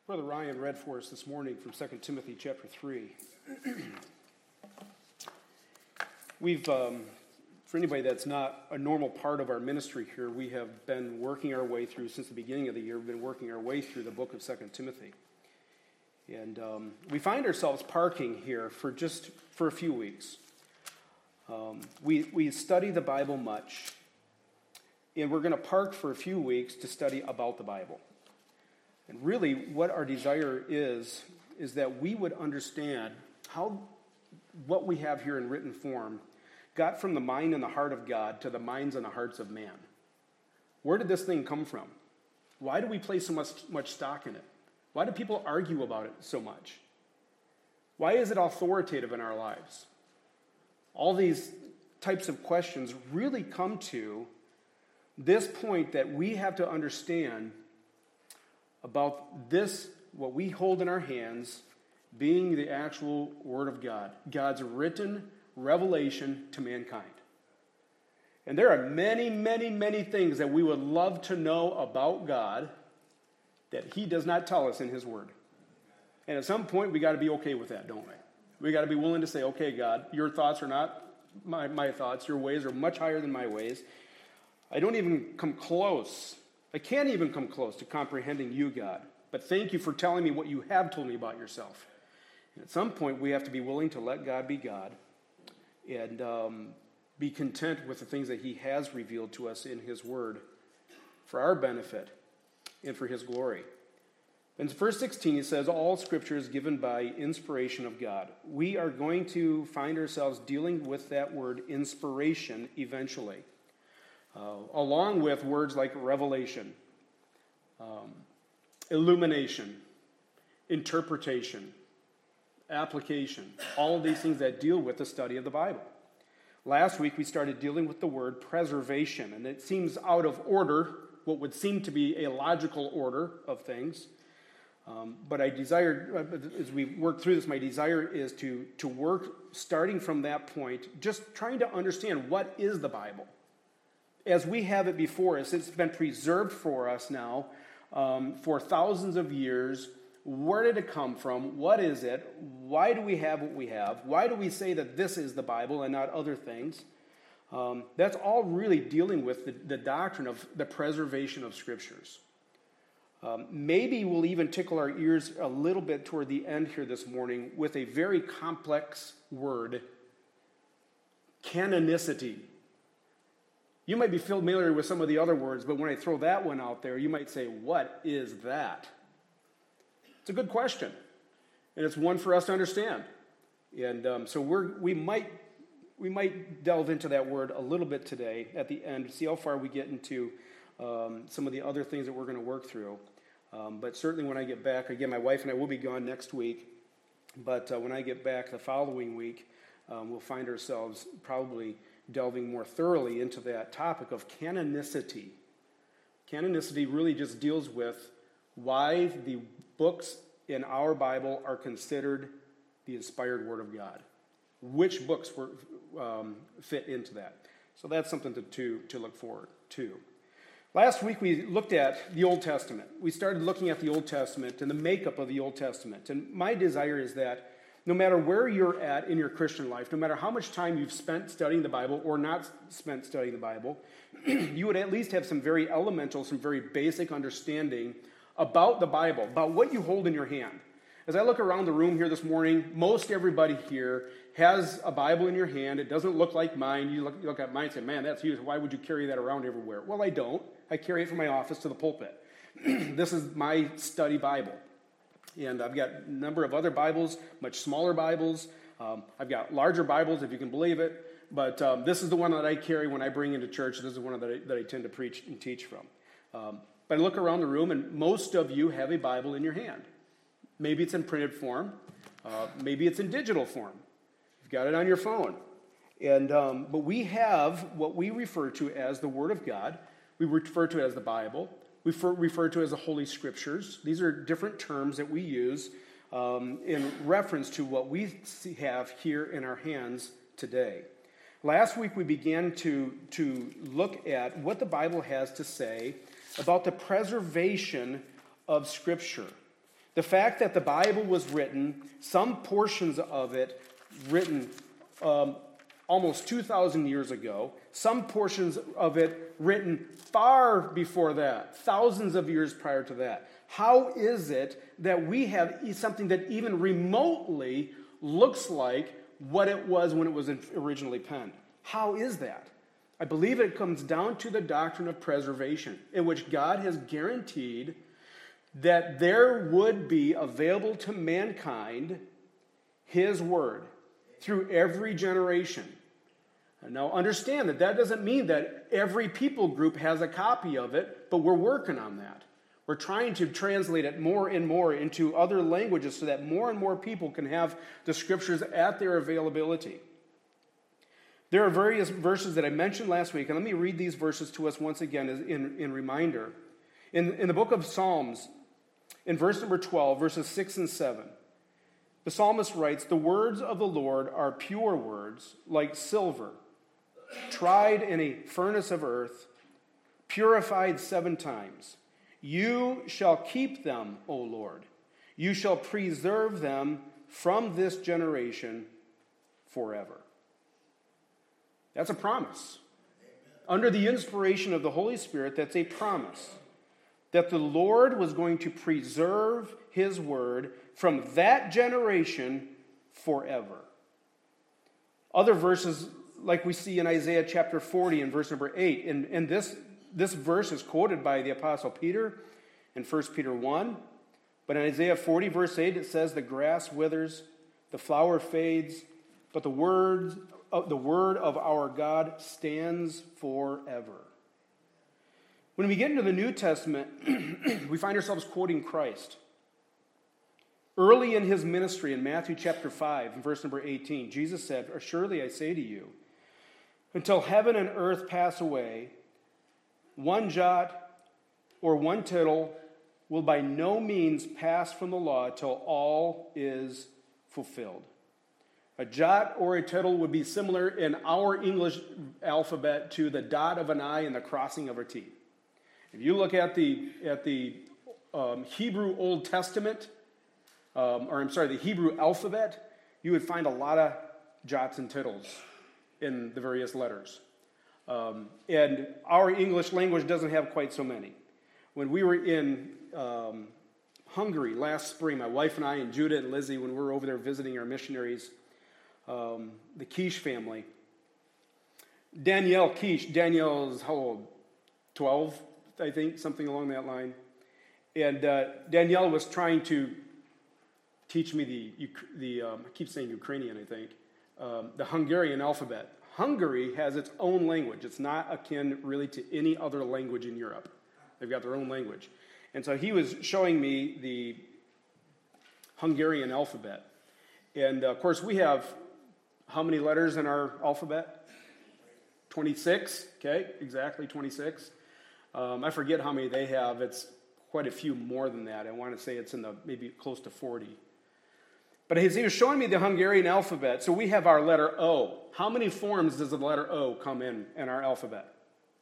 Brother Ryan read for us this morning from 2 Timothy chapter 3. We've, for anybody that's not a normal part of our ministry here, we have been working our way through, since the beginning of the year, we've been working our way through the book of 2 Timothy. And we find ourselves parking here for a few weeks. We study the Bible much, and we're going to park for a few weeks to study about the Bible. And really, what our desire is that we would understand how what we have here in written form got from the mind and the heart of God to the minds and the hearts of man. Where did this thing come from? Why do we place so much stock in it? Why do people argue about it so much? Why is it authoritative in our lives? All these types of questions really come to this point that we have to understand about this, what we hold in our hands, being the actual Word of God, God's written revelation to mankind. And there are many, many, many things that we would love to know about God that He does not tell us in His Word. And at some point, we got to be okay with that, don't we? We got to be willing to say, okay, God, your thoughts are not my thoughts. Your ways are much higher than my ways. I don't even come close. I can't even come close to comprehending you, God. But thank you for telling me what you have told me about yourself. And at some point, we have to be willing to let God be God and be content with the things that He has revealed to us in His Word for our benefit and for His glory. In verse 16, he says, all Scripture is given by inspiration of God. We are going to find ourselves dealing with that word inspiration eventually. Along with words like revelation, illumination, interpretation, application, all of these things that deal with the study of the Bible. Last week we started dealing with the word preservation, and it seems out of order, what would seem to be a logical order of things. But I desire, as we work through this, my desire is to work starting from that point, just trying to understand what is the Bible. As we have it before us, it's been preserved for us now for thousands of years. Where did it come from? What is it? Why do we have what we have? Why do we say that this is the Bible and not other things? That's all really dealing with the doctrine of the preservation of Scriptures. Maybe we'll even tickle our ears a little bit toward the end here this morning with a very complex word, canonicity. You might be familiar with some of the other words, but when I throw that one out there, you might say, what is that? It's a good question, and it's one for us to understand. And so we might delve into that word a little bit today at the end, see how far we get into some of the other things that we're going to work through. But certainly when I get back, again, my wife and I will be gone next week, but when I get back the following week, we'll find ourselves probably delving more thoroughly into that topic of canonicity. Canonicity really just deals with why the books in our Bible are considered the inspired Word of God. Which books fit into that. So that's something to look forward to. Last week we looked at the Old Testament. We started looking at the Old Testament and the makeup of the Old Testament. And my desire is that no matter where you're at in your Christian life, no matter how much time you've spent studying the Bible or not spent studying the Bible, you would at least have some very elemental, some very basic understanding about the Bible, about what you hold in your hand. As I look around the room here this morning, most everybody here has a Bible in your hand. It doesn't look like mine. You look at mine and say, man, that's huge. Why would you carry that around everywhere? Well, I don't. I carry it from my office to the pulpit. This is my study Bible. And I've got a number of other Bibles, much smaller Bibles. I've got larger Bibles, if you can believe it. But this is the one that I carry when I bring into church. This is the one that I tend to preach and teach from. But I look around the room, and most of you have a Bible in your hand. Maybe it's in printed form. Maybe it's in digital form. You've got it on your phone. And but we have what we refer to as the Word of God. We refer to it as the Bible. We refer to it as the Holy Scriptures. These are different terms that we use in reference to what we have here in our hands today. Last week we began to look at what the Bible has to say about the preservation of Scripture. The fact that the Bible was written, some portions of it written almost 2,000 years ago, some portions of it written far before that, thousands of years prior to that. How is it that we have something that even remotely looks like what it was when it was originally penned? How is that? I believe it comes down to the doctrine of preservation, in which God has guaranteed that there would be available to mankind His Word through every generation. And now understand that doesn't mean that every people group has a copy of it, but we're working on that. We're trying to translate it more and more into other languages so that more and more people can have the Scriptures at their availability. There are various verses that I mentioned last week, and let me read these verses to us once again in reminder. In the book of Psalms, in verse number 12, verses 6 and 7, the psalmist writes, "The words of the Lord are pure words, like silver, tried in a furnace of earth, purified 7 times. You shall keep them, O Lord. You shall preserve them from this generation forever." That's a promise. Under the inspiration of the Holy Spirit, that's a promise that the Lord was going to preserve His Word from that generation forever. Other verses, like we see in Isaiah chapter 40 and verse number 8, and this verse is quoted by the Apostle Peter in 1 Peter 1, but in Isaiah 40 verse 8 it says, "The grass withers, the flower fades, but the word of our God stands forever." When we get into the New Testament, we find ourselves quoting Christ. Early in His ministry, in Matthew chapter 5, and verse number 18, Jesus said, "Surely I say to you, until heaven and earth pass away, one jot or one tittle will by no means pass from the law till all is fulfilled." A jot or a tittle would be similar in our English alphabet to the dot of an I and the crossing of a T. If you look at the Hebrew Old Testament, the Hebrew alphabet, you would find a lot of jots and tittles in the various letters. And our English language doesn't have quite so many. When we were in Hungary last spring, my wife and I and Judah and Lizzie, when we were over there visiting our missionaries, the Kish family, Danielle is how old? 12, I think, something along that line. And Danielle was trying to teach me I keep saying Ukrainian, I think, the Hungarian alphabet. Hungary has its own language. It's not akin really to any other language in Europe. They've got their own language. And so he was showing me the Hungarian alphabet. And, of course, we have how many letters in our alphabet? 26. Okay, exactly 26. I forget how many they have. It's quite a few more than that. I want to say it's in the maybe close to 40. But as he was showing me the Hungarian alphabet, so we have our letter O. How many forms does the letter O come in our alphabet?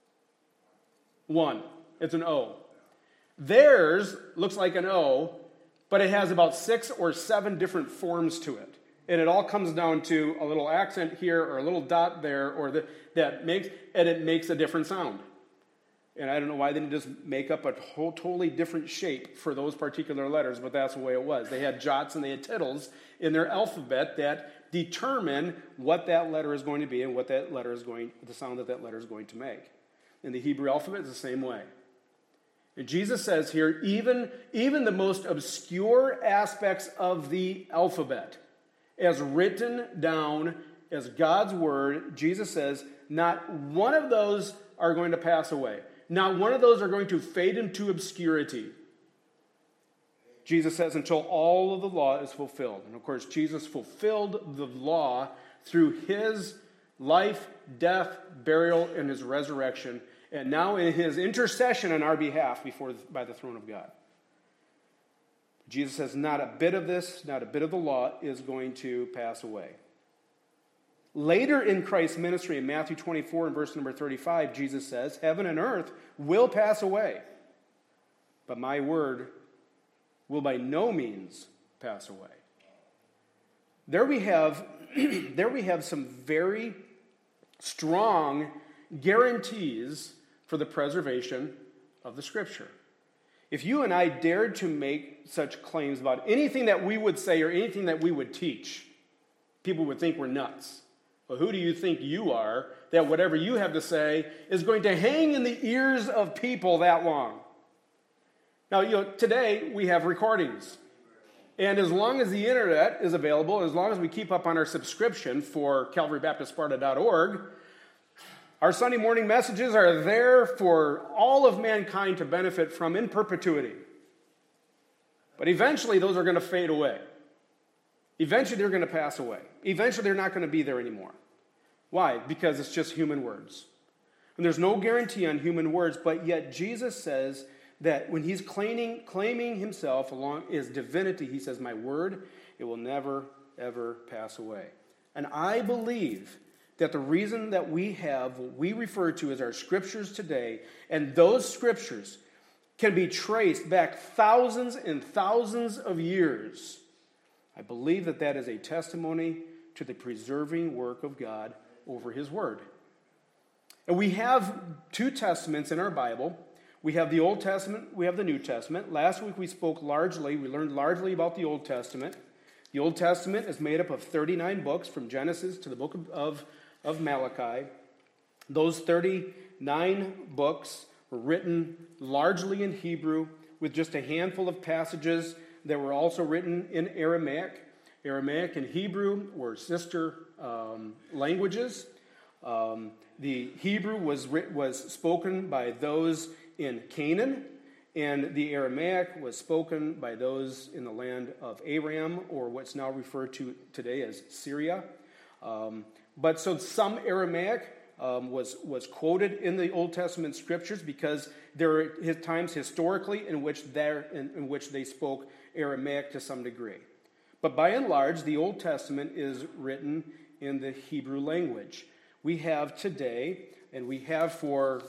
1. It's an O. Theirs looks like an O, but it has about 6 or 7 different forms to it. And it all comes down to a little accent here or a little dot there, or it makes a different sound. And I don't know why they didn't just make up a totally different shape for those particular letters, but that's the way it was. They had jots and they had tittles in their alphabet that determine what that letter is going to be and what that letter is the sound that letter is going to make. In the Hebrew alphabet, it's the same way. And Jesus says here, even the most obscure aspects of the alphabet, as written down as God's word, Jesus says, not one of those are going to pass away. Not one of those are going to fade into obscurity. Jesus says, until all of the law is fulfilled. And of course, Jesus fulfilled the law through His life, death, burial, and His resurrection, and now in His intercession on our behalf by the throne of God. Jesus says, not a bit of this, not a bit of the law is going to pass away. Later in Christ's ministry, in Matthew 24 and verse number 35, Jesus says, heaven and earth will pass away, but my word will by no means pass away. There we have, some very strong guarantees for the preservation of the Scripture. If you and I dared to make such claims about anything that we would say or anything that we would teach, people would think we're nuts. Well, who do you think you are that whatever you have to say is going to hang in the ears of people that long? Now, today we have recordings. And as long as the internet is available, as long as we keep up on our subscription for CalvaryBaptistSparta.org, our Sunday morning messages are there for all of mankind to benefit from in perpetuity. But eventually those are going to fade away. Eventually they're going to pass away. Eventually they're not going to be there anymore. Why? Because it's just human words. And there's no guarantee on human words, but yet Jesus says that when he's claiming himself along his divinity, he says, my word, it will never, ever pass away. And I believe that the reason that we have what we refer to as our scriptures today, and those scriptures can be traced back thousands and thousands of years, I believe that that is a testimony to the preserving work of God over his word. And we have two testaments in our Bible. We have the Old Testament, we have the New Testament. Last week we learned largely about the Old Testament. The Old Testament is made up of 39 books from Genesis to the book of Malachi. Those 39 books were written largely in Hebrew, with just a handful of passages that were also written in Aramaic. Aramaic and Hebrew were sister languages. The Hebrew was spoken by those in Canaan, and the Aramaic was spoken by those in the land of Aram, or what's now referred to today as Syria. But some Aramaic was quoted in the Old Testament scriptures because there were times historically in which they spoke Aramaic to some degree. But by and large, the Old Testament is written in the Hebrew language. We have today, and we have for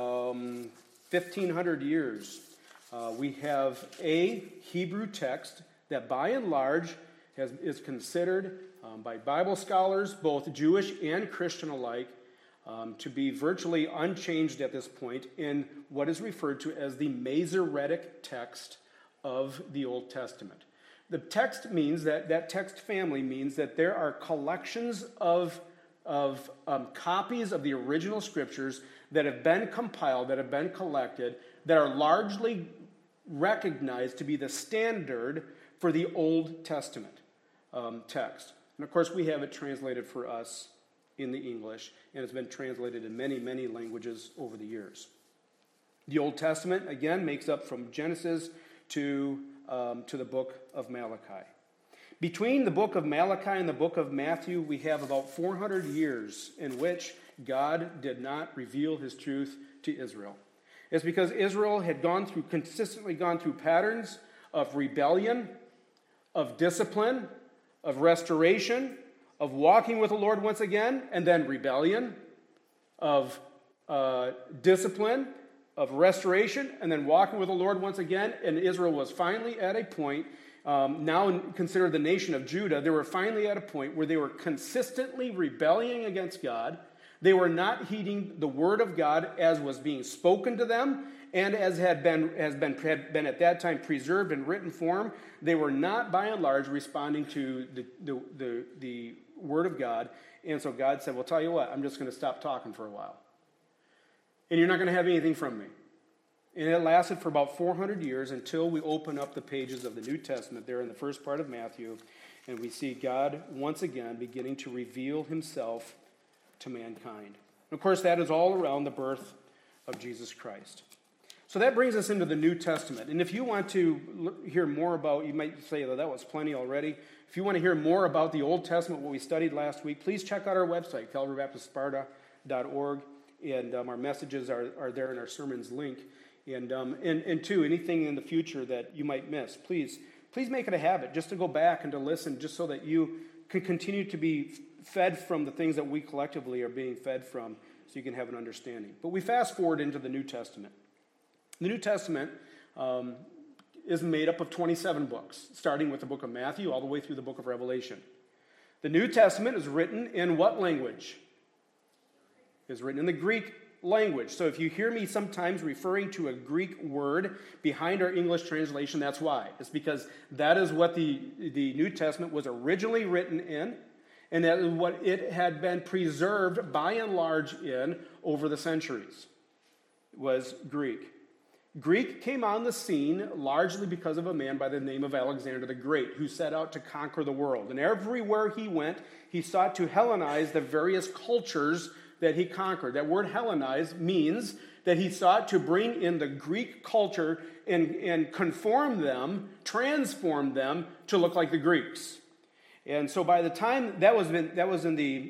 1,500 years, we have a Hebrew text that by and large is considered by Bible scholars, both Jewish and Christian alike, to be virtually unchanged at this point in what is referred to as the Masoretic text of the Old Testament. The text means that text family means that there are collections of copies of the original scriptures that have been compiled, that have been collected, that are largely recognized to be the standard for the Old Testament text. And of course, we have it translated for us in the English, and it's been translated in many, many languages over the years. The Old Testament, again, makes up from Genesis to the book of Malachi. Between the book of Malachi and the book of Matthew, we have about 400 years in which God did not reveal his truth to Israel. It's because Israel had consistently gone through patterns of rebellion, of discipline, of restoration, of walking with the Lord once again, and then rebellion, of discipline, of restoration, and then walking with the Lord once again. And Israel was finally at a point, now considered the nation of Judah, they were finally at a point where they were consistently rebelling against God. They were not heeding the word of God as was being spoken to them and as had been at that time preserved in written form. They were not, by and large, responding to the word of God. And so God said, well, tell you what, I'm just going to stop talking for a while. And you're not going to have anything from me. And it lasted for about 400 years until we open up the pages of the New Testament there in the first part of Matthew, and we see God once again beginning to reveal himself to mankind. And of course, that is all around the birth of Jesus Christ. So that brings us into the New Testament. And if you want to hear more about, you might say that was plenty already. If you want to hear more about the Old Testament, what we studied last week, please check out our website, CalvaryBaptistSparta.org. And our messages are there in our sermons link. And two, anything in the future that you might miss, please make it a habit just to go back and to listen, just so that you can continue to be fed from the things that we collectively are being fed from, so you can have an understanding. But we fast forward into the New Testament. The New Testament is made up of 27 books, starting with the book of Matthew all the way through the book of Revelation. The New Testament is written in what language? It's written in the Greek language. So if you hear me sometimes referring to a Greek word behind our English translation, that's why. It's because that is what the New Testament was originally written in, and that is what it had been preserved by and large in over the centuries, was Greek. Greek came on the scene largely because of a man by the name of Alexander the Great, who set out to conquer the world. And everywhere he went, he sought to Hellenize the various cultures that he conquered. That word Hellenize means that he sought to bring in the Greek culture and conform them, transform them to look like the Greeks. And so by the time that was in the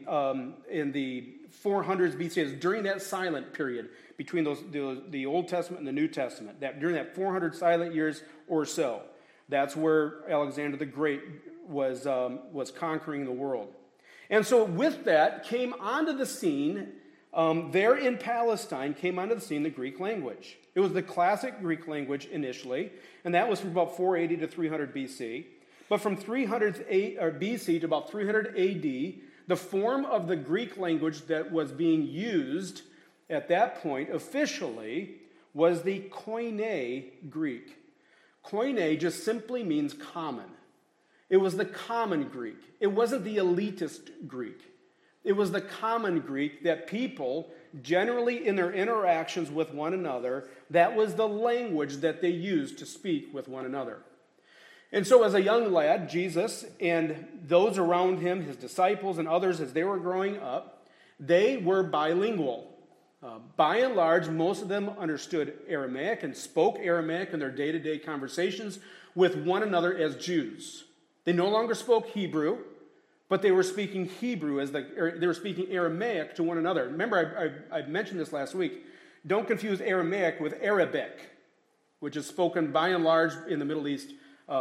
400s BC, it was during that silent period between the Old Testament and the New Testament, that during that 400 silent years or so, that's where Alexander the Great was conquering the world. And so with that came onto the scene, there in Palestine, came onto the scene the Greek language. It was the classic Greek language initially, and that was from about 480 to 300 BC. But from 300 BC to about 300 AD, the form of the Greek language that was being used at that point officially was the Koine Greek. Koine just simply means common. It was the common Greek. It wasn't the elitist Greek. It was the common Greek that people, generally in their interactions with one another, that was the language that they used to speak with one another. And so as a young lad, Jesus and those around him, his disciples and others as they were growing up, they were bilingual. By and large, most of them understood Aramaic and spoke Aramaic in their day-to-day conversations with one another as Jews. They no longer spoke Hebrew, but they were speaking Hebrew they were speaking Aramaic to one another. Remember, I mentioned this last week. Don't confuse Aramaic with Arabic, which is spoken by and large in the Middle East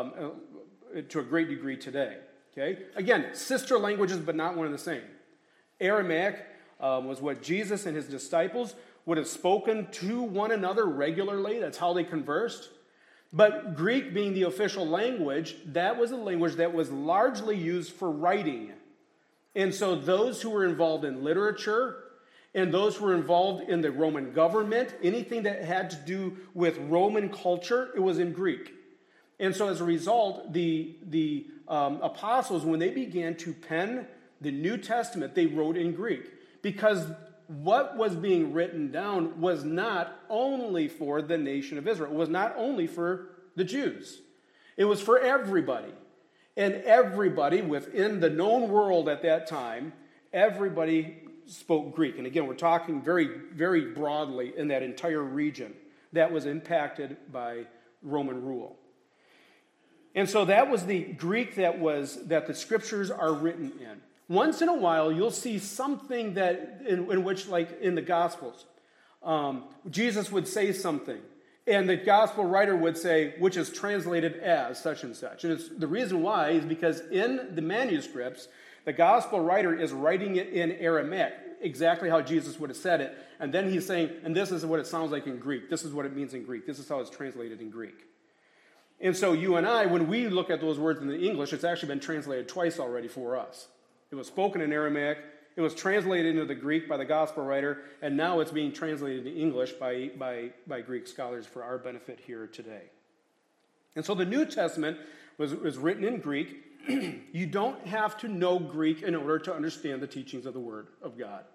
to a great degree today. Okay? Again, sister languages, but not one and the same. Aramaic was what Jesus and his disciples would have spoken to one another regularly. That's how they conversed. But Greek being the official language, that was a language that was largely used for writing. And so those who were involved in literature and those who were involved in the Roman government, anything that had to do with Roman culture, it was in Greek. And so as a result, the apostles, when they began to pen the New Testament, they wrote in Greek. Because what was being written down was not only for the nation of Israel. It was not only for the Jews. It was for everybody. And everybody within the known world at that time, everybody spoke Greek. And again, we're talking very, very broadly in that entire region that was impacted by Roman rule. And so that was the Greek that the scriptures are written in. Once in a while, you'll see something that in which, like in the Gospels, Jesus would say something, and the Gospel writer would say, which is translated as such and such. And the reason why is because in the manuscripts, the Gospel writer is writing it in Aramaic, exactly how Jesus would have said it, and then he's saying, and this is what it sounds like in Greek. This is what it means in Greek. This is how it's translated in Greek. And so you and I, when we look at those words in the English, it's actually been translated twice already for us. It was spoken in Aramaic, it was translated into the Greek by the Gospel writer, and now it's being translated into English by Greek scholars for our benefit here today. And so the New Testament was written in Greek. You don't have to know Greek in order to understand the teachings of the Word of God.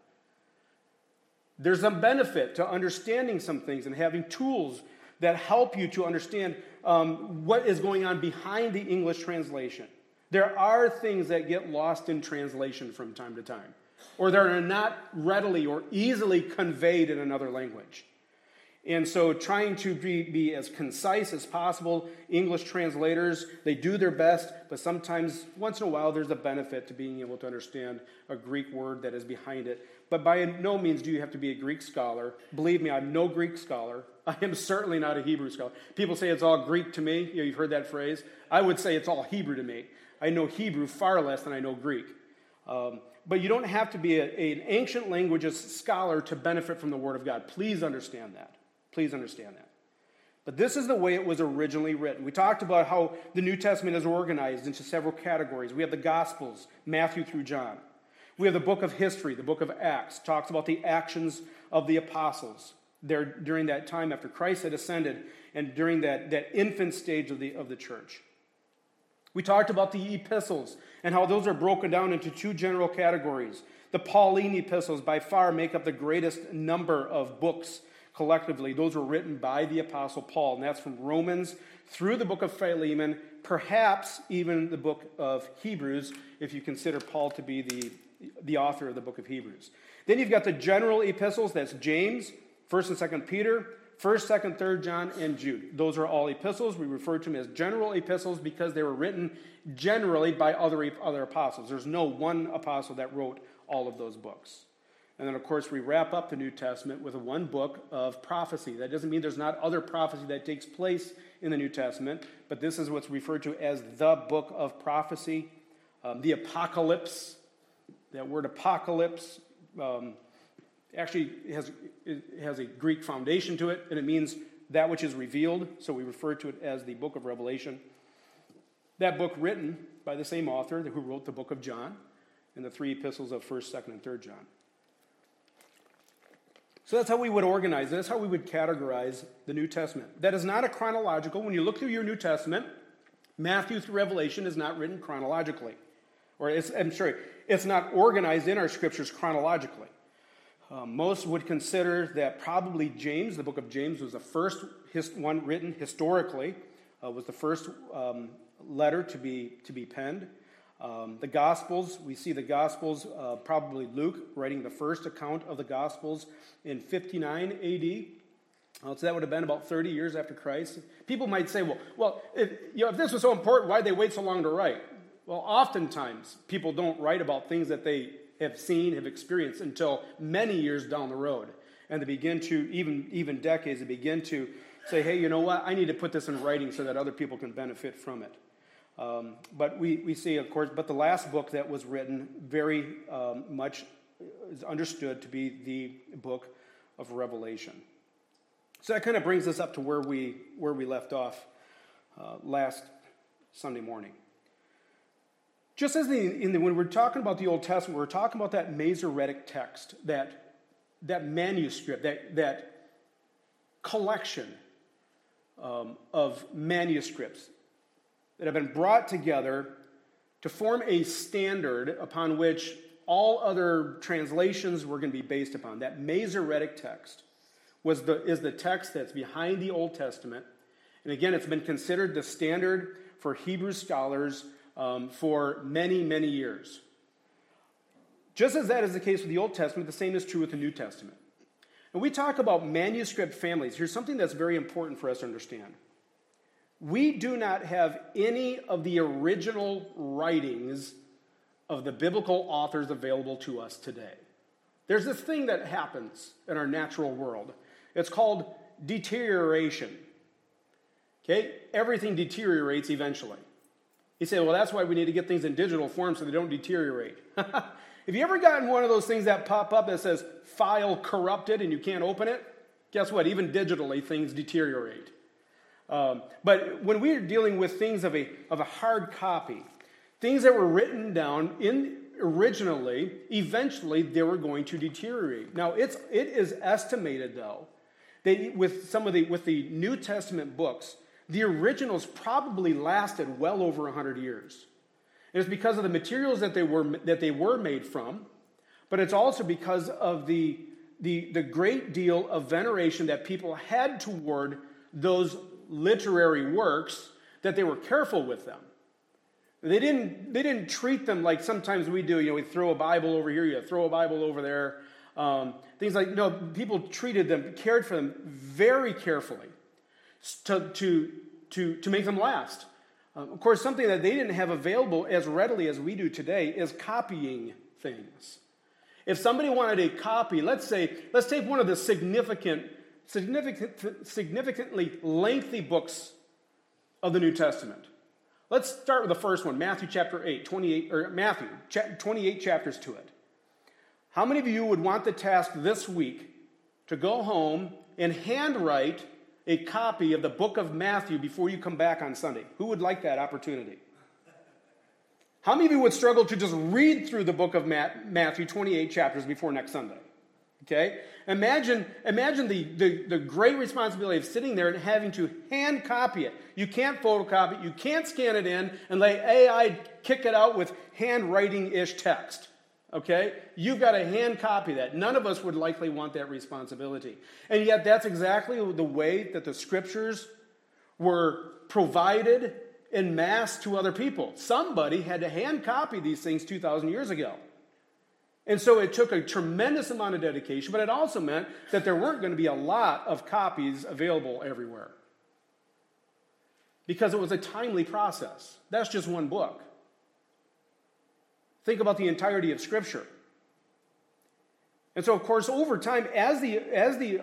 There's some benefit to understanding some things and having tools that help you to understand what is going on behind the English translation. There are things that get lost in translation from time to time, or that are not readily or easily conveyed in another language. And so trying to be as concise as possible, English translators, they do their best, but sometimes, once in a while, there's a benefit to being able to understand a Greek word that is behind it. But by no means do you have to be a Greek scholar. Believe me, I'm no Greek scholar. I am certainly not a Hebrew scholar. People say it's all Greek to me. You've heard that phrase. I would say it's all Hebrew to me. I know Hebrew far less than I know Greek. But you don't have to be an ancient languages scholar to benefit from the Word of God. Please understand that. Please understand that. But this is the way it was originally written. We talked about how the New Testament is organized into several categories. We have the Gospels, Matthew through John. We have the book of history, the book of Acts, talks about the actions of the apostles there during that time after Christ had ascended and during that infant stage of the church. We talked about the epistles and how those are broken down into two general categories. The Pauline epistles by far make up the greatest number of books collectively. Those were written by the Apostle Paul, and that's from Romans through the book of Philemon, perhaps even the book of Hebrews, if you consider Paul to be the author of the book of Hebrews. Then you've got the general epistles, that's James, 1st and 2nd Peter, 1st, 2nd, 3rd John, and Jude. Those are all epistles. We refer to them as general epistles because they were written generally by other apostles. There's no one apostle that wrote all of those books. And then, of course, we wrap up the New Testament with one book of prophecy. That doesn't mean there's not other prophecy that takes place in the New Testament, but this is what's referred to as the book of prophecy. The apocalypse, that word apocalypse, actually has a Greek foundation to it, and it means that which is revealed, so we refer to it as the book of Revelation. That book written by the same author who wrote the book of John and the three epistles of 1st, 2nd, and 3rd John. So that's how we would organize it. That's how we would categorize the New Testament. That is not a chronological. When you look through your New Testament, Matthew through Revelation is not written chronologically. It's not organized in our scriptures chronologically. Most would consider that probably James, the book of James, was the first one written historically, was the first letter to be penned. The Gospels, we see the Gospels, probably Luke writing the first account of the Gospels in 59 A.D., so that would have been about 30 years after Christ. People might say, well, if this was so important, why'd they wait so long to write? Well, oftentimes, people don't write about things that they have seen, have experienced until many years down the road. And they begin to, even decades, they begin to say, hey, you know what? I need to put this in writing so that other people can benefit from it. But we see, of course, but the last book that was written very much is understood to be the book of Revelation. So that kind of brings us up to where we left off last Sunday morning. Just as when we're talking about the Old Testament, we're talking about that Masoretic text, that manuscript, that collection of manuscripts that have been brought together to form a standard upon which all other translations were going to be based upon. That Masoretic text is the text that's behind the Old Testament. And again, it's been considered the standard for Hebrew scholars for many, many years. Just as that is the case with the Old Testament, the same is true with the New Testament. And we talk about manuscript families. Here's something that's very important for us to understand. We do not have any of the original writings of the biblical authors available to us today. There's this thing that happens in our natural world. It's called deterioration. Okay? Everything deteriorates eventually. You say, well, that's why we need to get things in digital form so they don't deteriorate. Have you ever gotten one of those things that pop up that says file corrupted and you can't open it? Guess what? Even digitally, things deteriorate. But when we're dealing with things of a hard copy, things that were written down originally, eventually they were going to deteriorate. Now it is estimated though that with the New Testament books, the originals probably lasted well over 100 years. And it's because of the materials that they were made from, but it's also because of the great deal of veneration that people had toward those literary works, that they were careful with them. They didn't treat them like sometimes we do. We throw a Bible over here, you throw a Bible over there. Things like, no, people treated them, cared for them very carefully to make them last. Of course, something that they didn't have available as readily as we do today is copying things. If somebody wanted a copy, let's take one of the significantly lengthy books of the New Testament. Let's start with the first one, Matthew chapter 8, 28 chapters to it. How many of you would want the task this week to go home and handwrite a copy of the book of Matthew before you come back on Sunday? Who would like that opportunity? How many of you would struggle to just read through the book of Matthew, 28 chapters before next Sunday? Okay? Imagine the great responsibility of sitting there and having to hand copy it. You can't photocopy it. You can't scan it in and let AI kick it out with handwriting-ish text. Okay? You've got to hand copy that. None of us would likely want that responsibility. And yet that's exactly the way that the scriptures were provided en masse to other people. Somebody had to hand copy these things 2,000 years ago. And so it took a tremendous amount of dedication, but it also meant that there weren't going to be a lot of copies available everywhere. Because it was a timely process. That's just one book. Think about the entirety of Scripture. And so, of course, over time, as the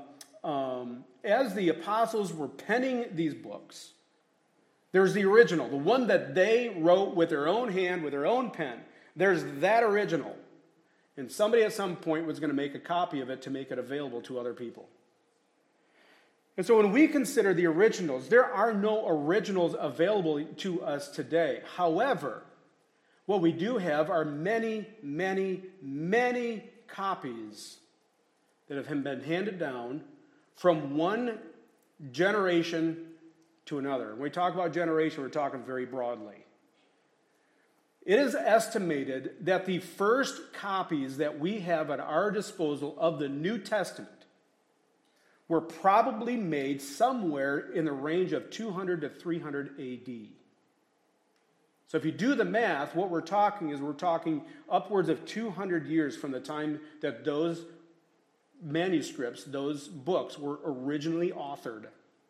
apostles were penning these books, there's the original, the one that they wrote with their own hand, with their own pen. There's that original. And somebody at some point was going to make a copy of it to make it available to other people. And so when we consider the originals, there are no originals available to us today. However, what we do have are many, many, many copies that have been handed down from one generation to another. When we talk about generation, we're talking very broadly. It is estimated that the first copies that we have at our disposal of the New Testament were probably made somewhere in the range of 200 to 300 AD. So if you do the math, what we're talking upwards of 200 years from the time that those manuscripts, those books, were originally authored.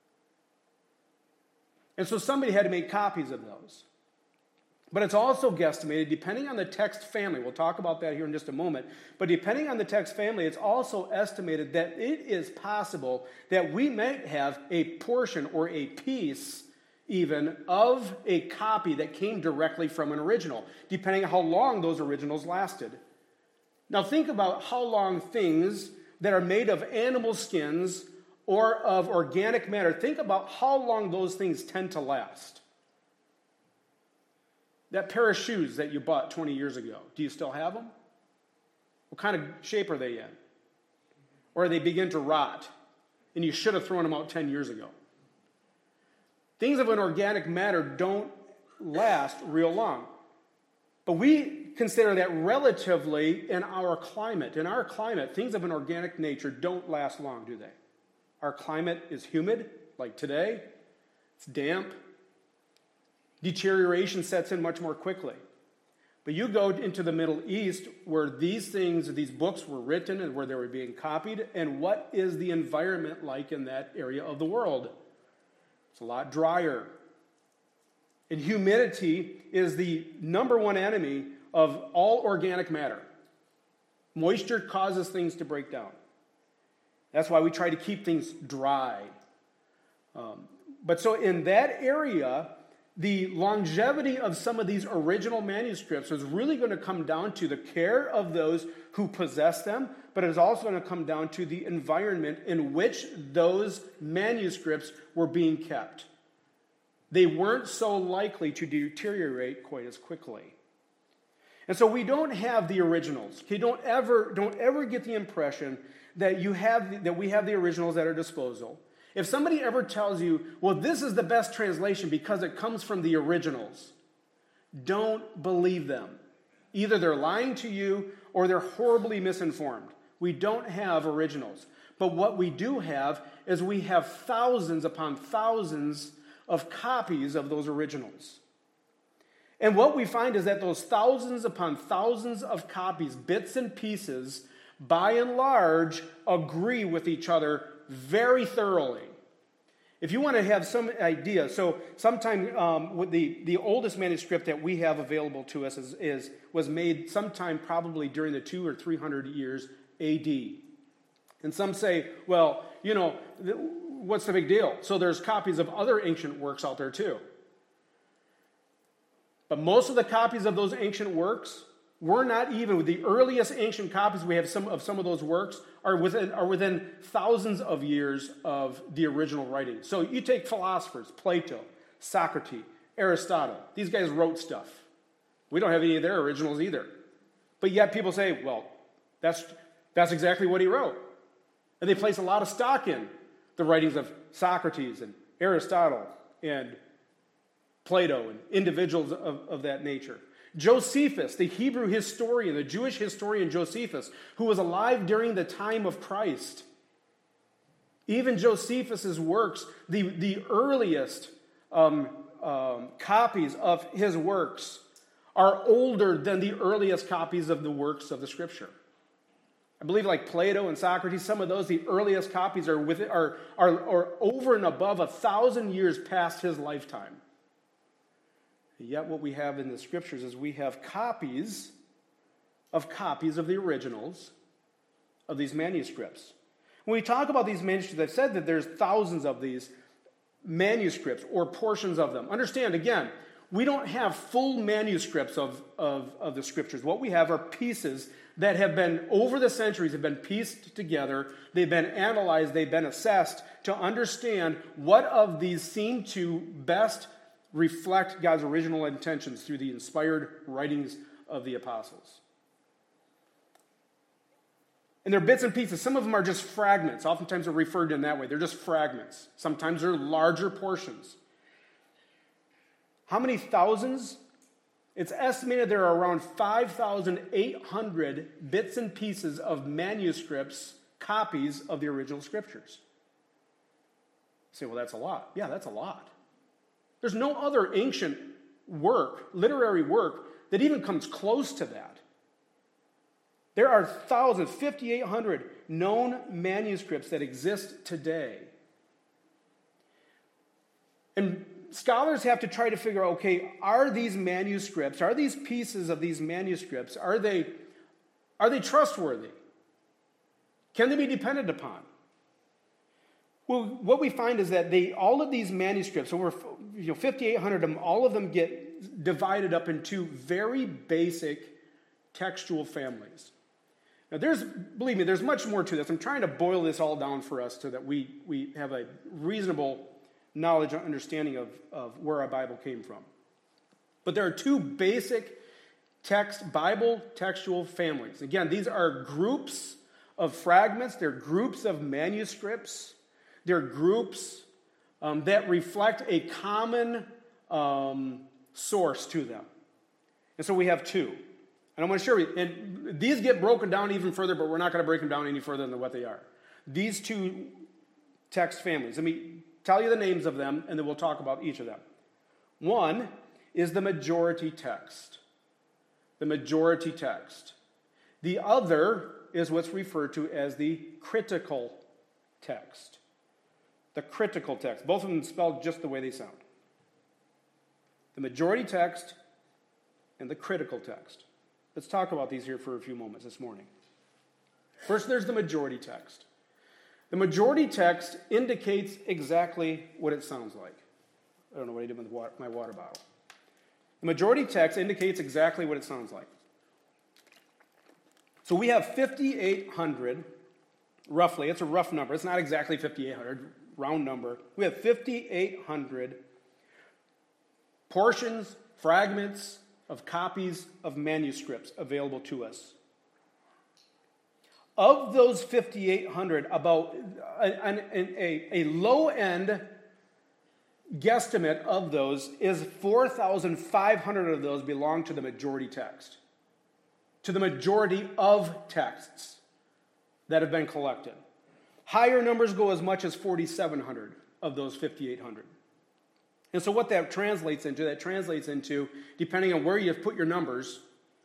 And so somebody had to make copies of those. But it's also guesstimated, depending on the text family, we'll talk about that here in just a moment, but depending on the text family, it's also estimated that it is possible that we might have a portion or a piece even of a copy that came directly from an original, depending on how long those originals lasted. Now think about how long things that are made of animal skins or of organic matter, think about how long those things tend to last. That pair of shoes that you bought 20 years ago, do you still have them? What kind of shape are they in? Or they begin to rot, and you should have thrown them out 10 years ago? Things of an organic matter don't last real long. But we consider that relatively in our climate. In our climate, things of an organic nature don't last long, do they? Our climate is humid, like today. It's damp. Deterioration sets in much more quickly. But you go into the Middle East where these books were written and where they were being copied, and what is the environment like in that area of the world? It's a lot drier. And humidity is the number one enemy of all organic matter. Moisture causes things to break down. That's why we try to keep things dry. But so in that area, the longevity of some of these original manuscripts is really going to come down to the care of those who possess them, but it is also going to come down to the environment in which those manuscripts were being kept. They weren't so likely to deteriorate quite as quickly. And so we don't have the originals. Okay, don't ever get the impression that we have the originals at our disposal. If somebody ever tells you, well, this is the best translation because it comes from the originals, don't believe them. Either they're lying to you or they're horribly misinformed. We don't have originals. But what we do have is we have thousands upon thousands of copies of those originals. And what we find is that those thousands upon thousands of copies, bits and pieces, by and large, agree with each other very thoroughly. If you want to have some idea, so sometime with the oldest manuscript that we have available to us was made sometime probably during the 200 or 300 years AD. And some say, well, what's the big deal? So there's copies of other ancient works out there too. But most of the copies of those ancient works We're not even, with the earliest ancient copies we have some of those works are within thousands of years of the original writing. So you take philosophers, Plato, Socrates, Aristotle. These guys wrote stuff. We don't have any of their originals either. But yet people say, well, that's exactly what he wrote. And they place a lot of stock in the writings of Socrates and Aristotle and Plato and individuals of that nature. Josephus, the Hebrew historian, the Jewish historian Josephus, who was alive during the time of Christ. Even Josephus's works, the earliest copies of his works are older than the earliest copies of the works of the Scripture. I believe like Plato and Socrates, some of those, the earliest copies are over and above 1,000 years past his lifetime. Yet what we have in the Scriptures is we have copies of the originals of these manuscripts. When we talk about these manuscripts, I've said that there's thousands of these manuscripts or portions of them. Understand, again, we don't have full manuscripts of the Scriptures. What we have are pieces that have been, over the centuries, have been pieced together. They've been analyzed. They've been assessed to understand what of these seem to best reflect God's original intentions through the inspired writings of the apostles. And they're bits and pieces. Some of them are just fragments. Oftentimes they're referred to in that way. They're just fragments. Sometimes they're larger portions. How many thousands? It's estimated there are around 5,800 bits and pieces of manuscripts, copies of the original Scriptures. You say, well, that's a lot. Yeah, that's a lot. There's no other ancient work, literary work, that even comes close to that. There are thousands, 5,800 known manuscripts that exist today. And scholars have to try to figure out, okay, are these manuscripts, are these pieces of these manuscripts, are they trustworthy? Can they be depended upon? Well, what we find is that all of these manuscripts, over 5,800 of them, all of them get divided up into very basic textual families. Now, believe me, there's much more to this. I'm trying to boil this all down for us so that we have a reasonable knowledge and understanding of where our Bible came from. But there are two basic Bible textual families. Again, these are groups of fragments. They're groups of manuscripts. They're groups that reflect a common source to them. And so we have two. And I'm going to share with you, and these get broken down even further, but we're not going to break them down any further than what they are. These two text families. Let me tell you the names of them, and then we'll talk about each of them. One is the majority text. The majority text. The other is what's referred to as the critical text. The critical text. Both of them spelled just the way they sound. The majority text and the critical text. Let's talk about these here for a few moments this morning. First, there's the majority text. The majority text indicates exactly what it sounds like. I don't know what I did with my water bottle. The majority text indicates exactly what it sounds like. So we have 5,800, roughly. It's a rough number. It's not exactly 5,800, round number. We have 5,800 portions, fragments of copies of manuscripts available to us. Of those 5,800, about a low-end guesstimate of those is 4,500 of those belong to the majority text, to the majority of texts that have been collected. Higher numbers go as much as 4,700 of those 5,800. And so what that translates into, depending on where you put your numbers,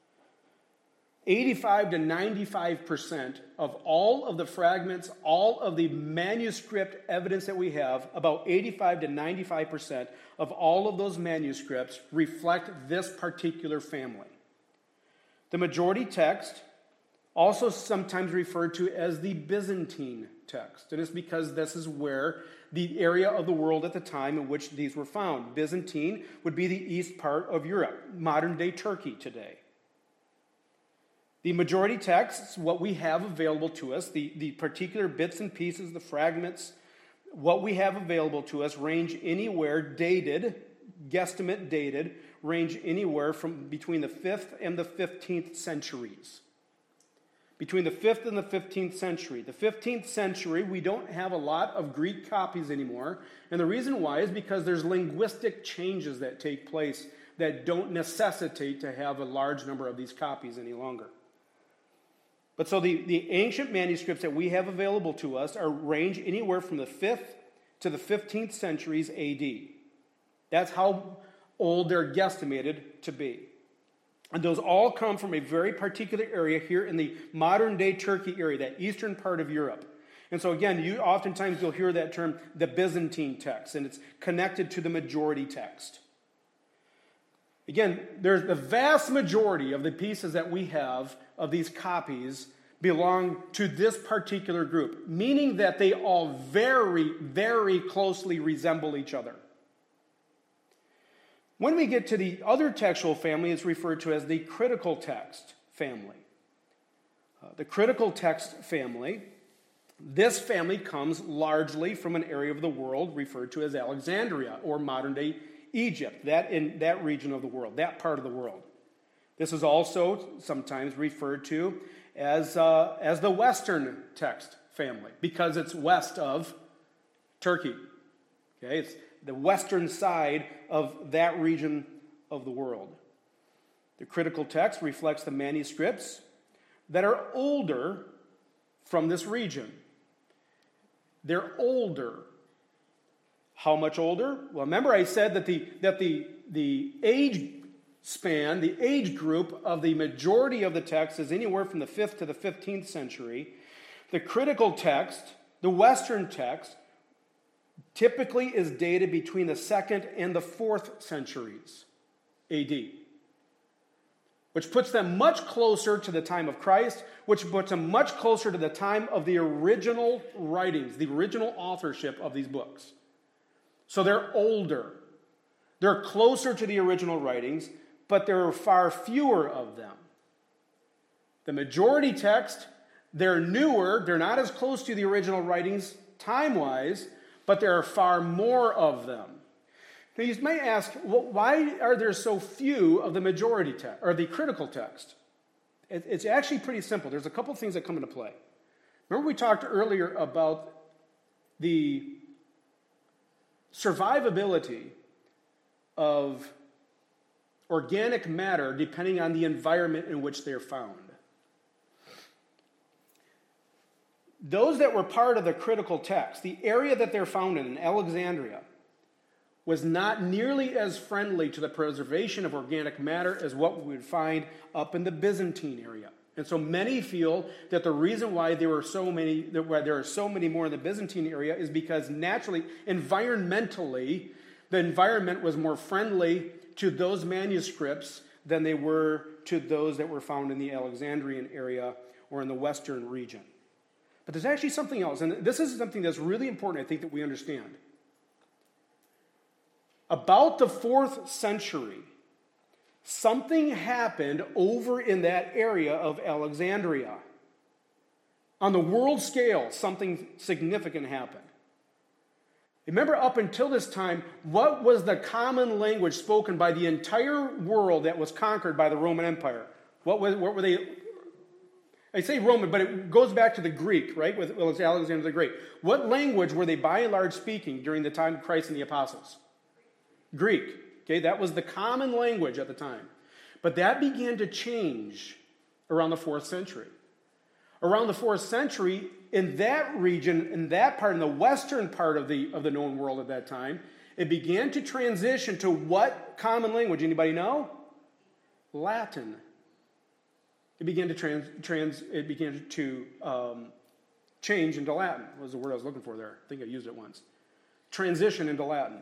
85 to 95% of all of the fragments, all of the manuscript evidence that we have, about 85 to 95% of all of those manuscripts reflect this particular family. The majority text, also sometimes referred to as the Byzantine text, and it's because this is where the area of the world at the time in which these were found. Byzantine would be the east part of Europe, modern-day Turkey today. The majority texts, what we have available to us, the particular bits and pieces, the fragments, what we have available to us range anywhere dated, guesstimate dated, range anywhere from between the 5th and the 15th centuries. Between the 5th and the 15th century. The 15th century, we don't have a lot of Greek copies anymore. And the reason why is because there's linguistic changes that take place that don't necessitate to have a large number of these copies any longer. But so the ancient manuscripts that we have available to us are range anywhere from the 5th to the 15th centuries AD. That's how old they're guesstimated to be. And those all come from a very particular area here in the modern-day Turkey area, that eastern part of Europe. And so again, oftentimes you'll hear that term, the Byzantine text, and it's connected to the majority text. Again, there's the vast majority of the pieces that we have of these copies belong to this particular group, meaning that they all very, very closely resemble each other. When we get to the other textual family, it's referred to as the critical text family. The critical text family, this family comes largely from an area of the world referred to as Alexandria, or modern-day Egypt, in that region of the world, that part of the world. This is also sometimes referred to as the Western text family, because it's west of Turkey. Okay, it's the western side of that region of the world. The critical text reflects the manuscripts that are older from this region. They're older. How much older? Well, remember I said that the age span, the age group of the majority of the text is anywhere from the 5th to the 15th century. The critical text, the Western text, typically is dated between the 2nd and the 4th centuries AD, which puts them much closer to the time of Christ, which puts them much closer to the time of the original writings, the original authorship of these books. So they're older. They're closer to the original writings, but there are far fewer of them. The majority text, they're newer. They're not as close to the original writings time-wise, but there are far more of them. Now you might ask, well, why are there so few of the majority text, or the critical text? It's actually pretty simple. There's a couple things that come into play. Remember we talked earlier about the survivability of organic matter depending on the environment in which they're found. Those that were part of the critical text, the area that they're found in Alexandria, was not nearly as friendly to the preservation of organic matter as what we would find up in the Byzantine area. And so many feel that the reason why there are so many more in the Byzantine area is because naturally, environmentally, the environment was more friendly to those manuscripts than they were to those that were found in the Alexandrian area or in the western region. But there's actually something else, and this is something that's really important, I think, that we understand. About the 4th century, something happened over in that area of Alexandria. On the world scale, something significant happened. Remember, up until this time, what was the common language spoken by the entire world that was conquered by the Roman Empire? What were they? I say Roman, but it goes back to the Greek, right? It's Alexander the Great. What language were they by and large speaking during the time of Christ and the apostles? Greek. Okay, that was the common language at the time. But that began to change around the 4th century. Around the 4th century, in that region, in that part, in the western part of the known world at that time, it began to transition to what common language? Anybody know? Latin. It began to change into Latin. What was the word I was looking for there? I think I used it once. Transition into Latin.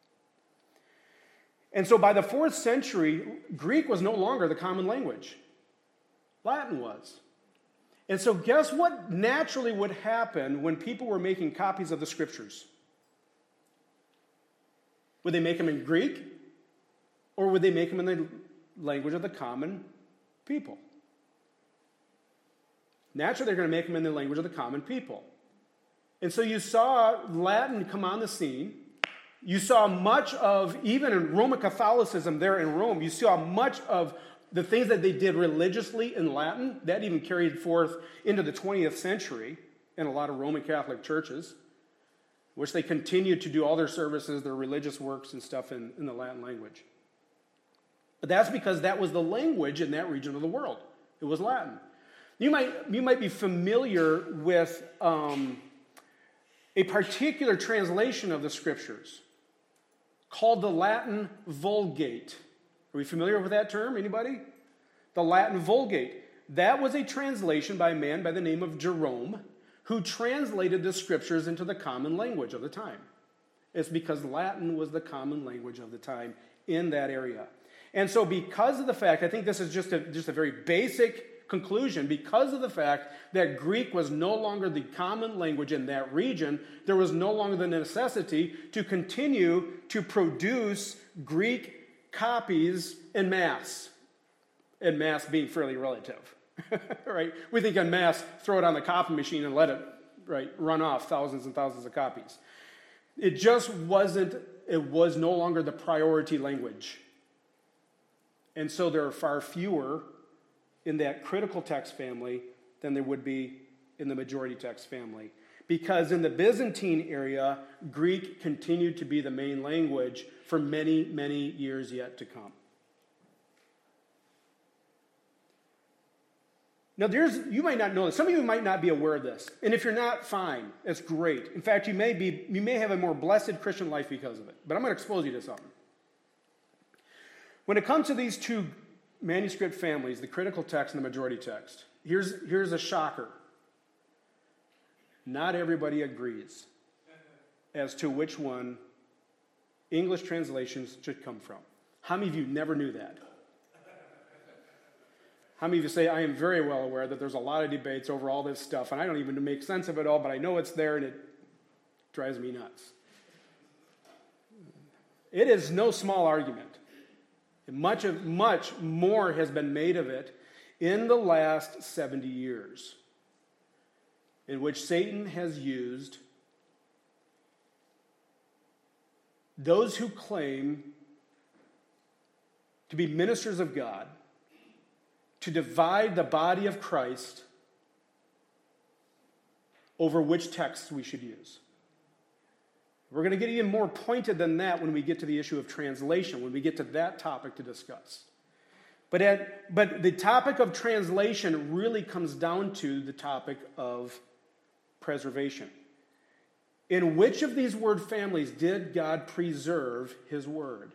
And so by the 4th century, Greek was no longer the common language. Latin was. And so guess what naturally would happen when people were making copies of the scriptures? Would they make them in Greek? Or would they make them in the language of the common people? Naturally, they're going to make them in the language of the common people. And so you saw Latin come on the scene. You saw much of, even in Roman Catholicism there in Rome, you saw much of the things that they did religiously in Latin. That even carried forth into the 20th century in a lot of Roman Catholic churches, which they continued to do all their services, their religious works and stuff in the Latin language. But that's because that was the language in that region of the world. It was Latin. You might be familiar with a particular translation of the Scriptures called the Latin Vulgate. Are we familiar with that term? Anybody? The Latin Vulgate. That was a translation by a man by the name of Jerome, who translated the Scriptures into the common language of the time. It's because Latin was the common language of the time in that area. And so because of the fact, I think this is just a very basic conclusion, because of the fact that Greek was no longer the common language in that region, there was no longer the necessity to continue to produce Greek copies en masse. En masse being fairly relative. Right? We think en masse, throw it on the copy machine and let it run off thousands and thousands of copies. It just wasn't, it was no longer the priority language. And so there are far fewer in that critical text family than there would be in the majority text family. Because in the Byzantine area, Greek continued to be the main language for many, many years yet to come. Now, you might not know this. Some of you might not be aware of this. And if you're not, fine. It's great. In fact, you may have a more blessed Christian life because of it. But I'm going to expose you to something. When it comes to these two manuscript families, the critical text and the majority text, here's a shocker. Not everybody agrees as to which one English translations should come from. How many of you never knew that? How many of you say, I am very well aware that there's a lot of debates over all this stuff, and I don't even make sense of it all, but I know it's there, and it drives me nuts. It is no small argument. Much more has been made of it in the last 70 years, in which Satan has used those who claim to be ministers of God to divide the body of Christ over which texts we should use. We're going to get even more pointed than that when we get to the issue of translation, when we get to that topic to discuss. But the topic of translation really comes down to the topic of preservation. In which of these word families did God preserve his word?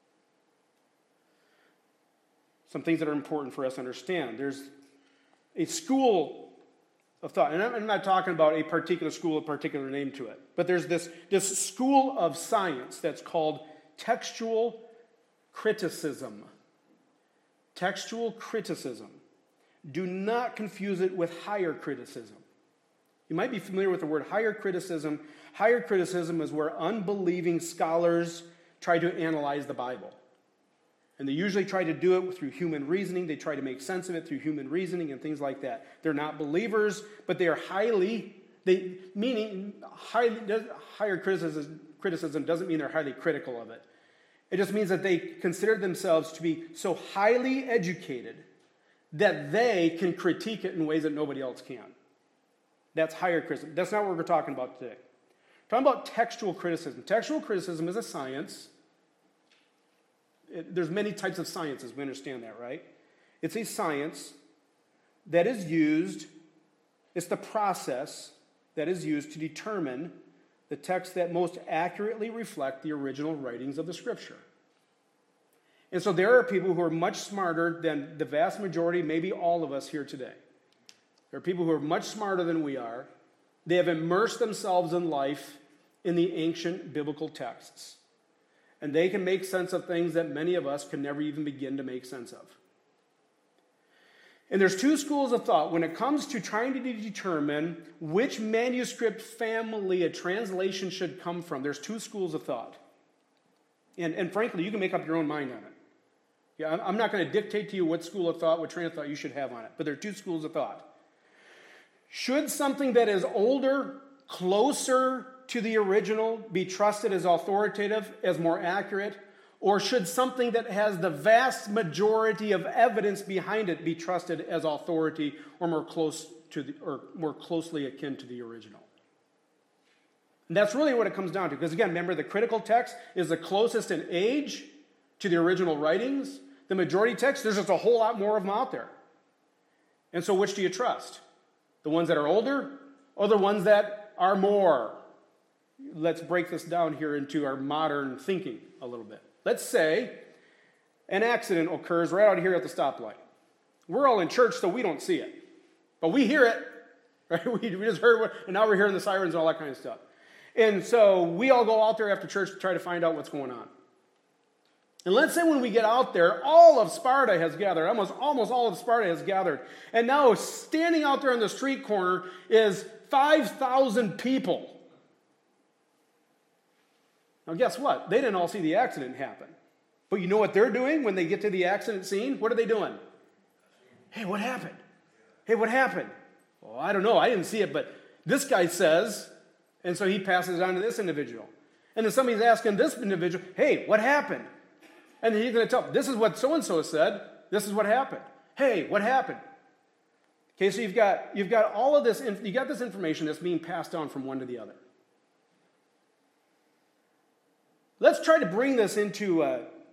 Some things that are important for us to understand. There's a school of thought, and I'm not talking about a particular school, a particular name to it, but there's this school of science that's called textual criticism. Textual criticism. Do not confuse it with higher criticism. You might be familiar with the word higher criticism. Higher criticism is where unbelieving scholars try to analyze the Bible. And they usually try to do it through human reasoning. They try to make sense of it through human reasoning and things like that. They're not believers, but they are higher criticism doesn't mean they're highly critical of it. It just means that they consider themselves to be so highly educated that they can critique it in ways that nobody else can. That's higher criticism. That's not what we're talking about today. We're talking about textual criticism. Textual criticism is a science. There's many types of sciences, we understand that, right? It's a science that is used, it's the process that is used to determine the texts that most accurately reflect the original writings of the Scripture. And so there are people who are much smarter than the vast majority, maybe all of us here today. There are people who are much smarter than we are. They have immersed themselves in life in the ancient biblical texts. And they can make sense of things that many of us can never even begin to make sense of. And there's two schools of thought when it comes to trying to determine which manuscript family a translation should come from. There's two schools of thought. And frankly, you can make up your own mind on it. Yeah, I'm not going to dictate to you what school of thought, what train of thought you should have on it. But there are two schools of thought. Should something that is older, closer to the original, be trusted as authoritative, as more accurate? Or should something that has the vast majority of evidence behind it be trusted as authority or more closely akin to the original? And that's really what it comes down to. Because again, remember, the critical text is the closest in age to the original writings. The majority text, there's just a whole lot more of them out there. And so which do you trust? The ones that are older or the ones that are more? Let's break this down here into our modern thinking a little bit. Let's say an accident occurs right out here at the stoplight. We're all in church, so we don't see it. But we hear it. Right? We just heard it, and now we're hearing the sirens and all that kind of stuff. And so we all go out there after church to try to find out what's going on. And let's say when we get out there, all of Sparta has gathered. Almost all of Sparta has gathered. And now standing out there on the street corner is 5,000 people. Now guess what? They didn't all see the accident happen. But you know what they're doing when they get to the accident scene? What are they doing? Hey, what happened? Hey, what happened? Well, I don't know. I didn't see it, but this guy says, and so he passes it on to this individual. And then somebody's asking this individual, hey, what happened? And then he's going to tell, this is what so-and-so said. This is what happened. Hey, what happened? Okay, so you've got all of this, you got this information that's being passed on from one to the other. Let's try to bring this into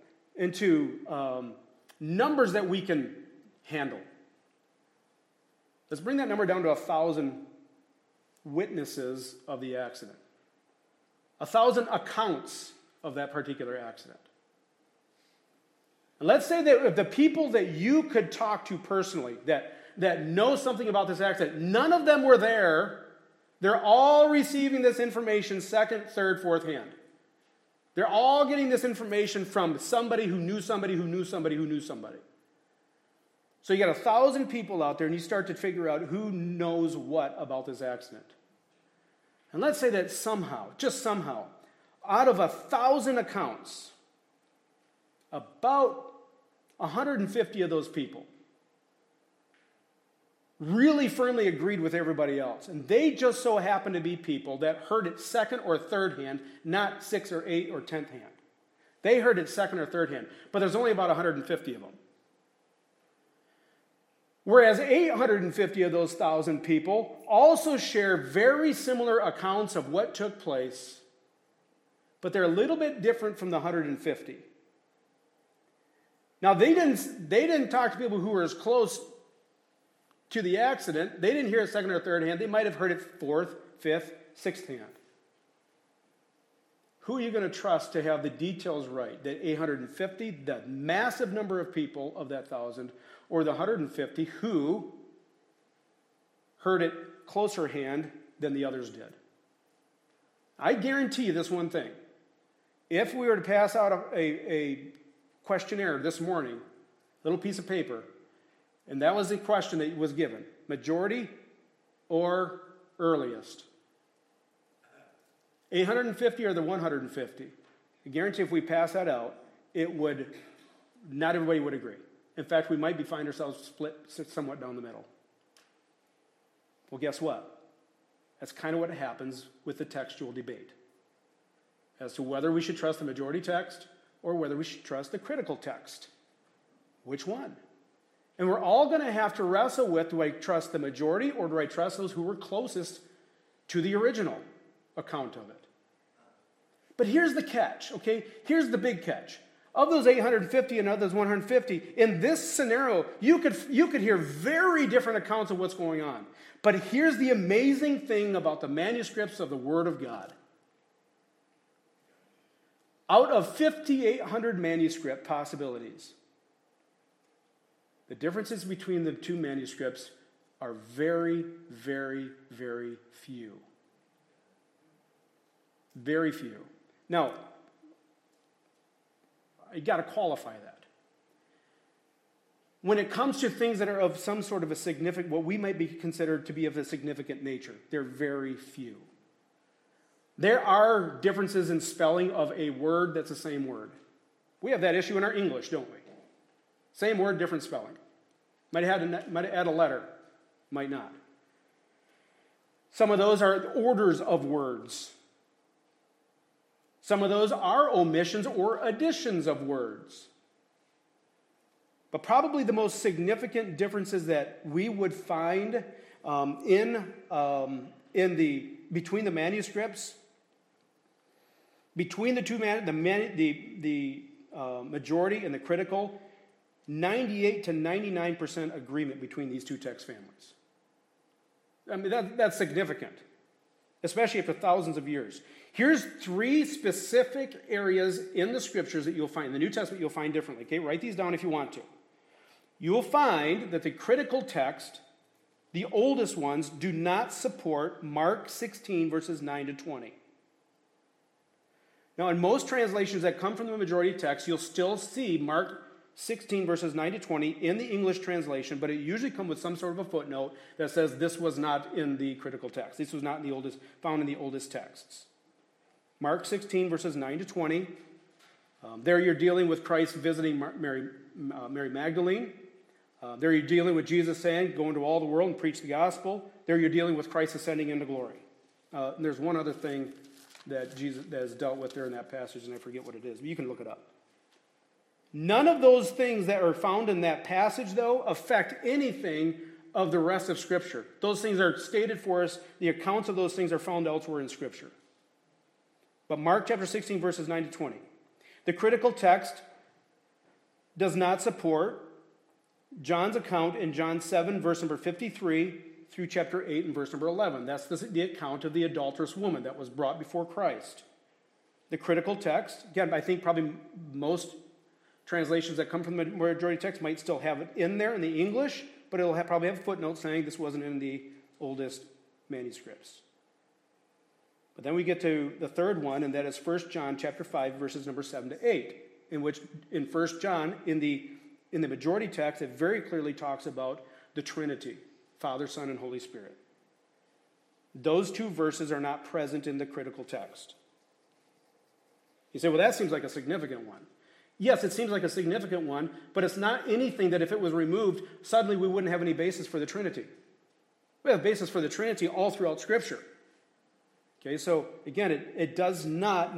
numbers that we can handle. Let's bring that number down to 1,000 witnesses of the accident. 1,000 accounts of that particular accident. And let's say that the people that you could talk to personally, that know something about this accident, none of them were there. They're all receiving this information second, third, fourth hand. They're all getting this information from somebody who knew somebody who knew somebody who knew somebody. So you got 1,000 people out there, and you start to figure out who knows what about this accident. And let's say that somehow, just somehow, out of 1,000 accounts, about 150 of those people really firmly agreed with everybody else. And they just so happen to be people that heard it second or third hand, not sixth or eighth or 10th hand. They heard it second or third hand, but there's only about 150 of them. Whereas 850 of those 1,000 people also share very similar accounts of what took place, but they're a little bit different from the 150. Now, they didn't talk to people who were as close to the accident. They didn't hear it second or third hand. They might have heard it fourth, fifth, sixth hand. Who are you going to trust to have the details right? The 850, the massive number of people of that 1,000, or the 150 who heard it closer hand than the others did? I guarantee you this one thing. If we were to pass out a questionnaire this morning, little piece of paper, and that was the question that was given, majority or earliest? 850 or the 150? I guarantee if we pass that out, not everybody would agree. In fact, we might find ourselves split somewhat down the middle. Well, guess what? That's kind of what happens with the textual debate as to whether we should trust the majority text or whether we should trust the critical text. Which one? And we're all going to have to wrestle with, do I trust the majority or do I trust those who were closest to the original account of it? But here's the catch, okay? Here's the big catch. Of those 850 and of those 150, in this scenario, you could hear very different accounts of what's going on. But here's the amazing thing about the manuscripts of the Word of God. Out of 5,800 manuscript possibilities, the differences between the two manuscripts are very, very, very few. Very few. Now, you got to qualify that. When it comes to things that are of some sort of a significant, what we might be considered to be of a significant nature, they're very few. There are differences in spelling of a word that's the same word. We have that issue in our English, don't we? Same word, different spelling. Might add a letter, might not. Some of those are orders of words. Some of those are omissions or additions of words. But probably the most significant differences that we would find between the manuscripts, between the two the majority and the critical, 98 to 99% agreement between these two text families. I mean, that's significant, especially after thousands of years. Here's 3 specific areas in the Scriptures that you'll find. In the New Testament, you'll find differently. Okay, write these down if you want to. You will find that the critical text, the oldest ones, do not support Mark 16, verses 9 to 20. Now, in most translations that come from the majority text, you'll still see Mark 16, verses 9 to 20 in the English translation, but it usually comes with some sort of a footnote that says this was not in the critical text. This was not found in the oldest texts. Mark 16, verses 9 to 20. There you're dealing with Christ visiting Mary Magdalene. There you're dealing with Jesus saying, go into all the world and preach the gospel. There you're dealing with Christ ascending into glory. And there's one other thing that Jesus has dealt with there in that passage, and I forget what it is, but you can look it up. None of those things that are found in that passage, though, affect anything of the rest of Scripture. Those things are stated for us. The accounts of those things are found elsewhere in Scripture. But Mark chapter 16, verses 9 to 20. The critical text does not support John's account in John 7, verse number 53, through chapter 8 and verse number 11. That's the account of the adulterous woman that was brought before Christ. The critical text, again, I think probably most translations that come from the majority text might still have it in there in the English, but it'll probably have a footnote saying this wasn't in the oldest manuscripts. But then we get to the third one, and that is 1 John chapter 5, verses number 7 to 8, in which in 1 John, in the majority text, it very clearly talks about the Trinity, Father, Son, and Holy Spirit. Those 2 verses are not present in the critical text. You say, well, that seems like a significant one. Yes, it seems like a significant one, but it's not anything that if it was removed, suddenly we wouldn't have any basis for the Trinity. We have a basis for the Trinity all throughout Scripture. Okay, so again, it does not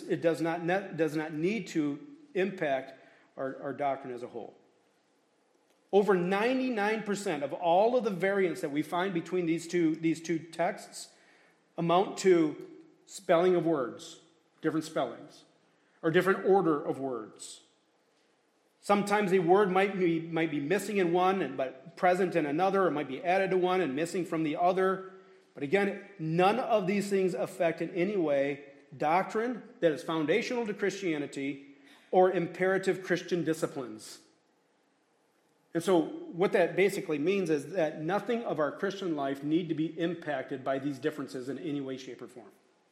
need to impact our doctrine as a whole. Over 99% of all of the variants that we find between these two texts amount to spelling of words, different spellings, or different order of words. Sometimes a word might be missing in one but present in another, or might be added to one and missing from the other. But again, none of these things affect in any way doctrine that is foundational to Christianity or imperative Christian disciplines. And so what that basically means is that nothing of our Christian life need to be impacted by these differences in any way, shape, or form.